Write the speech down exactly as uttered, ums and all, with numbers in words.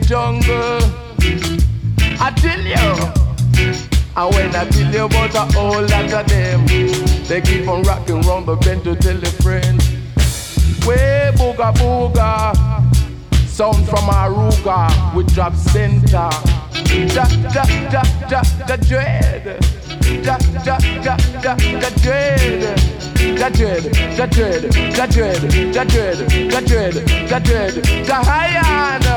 jungle. I tell you, and when I tell you about a whole lot of them, they keep on rocking round the bend to tell a friend. Way booga booga, sound from Aruga, we drop center. Da da da da da dread, da da da da da dread, da dread, da dread, da dread, da dread, da dread, da dread, da high.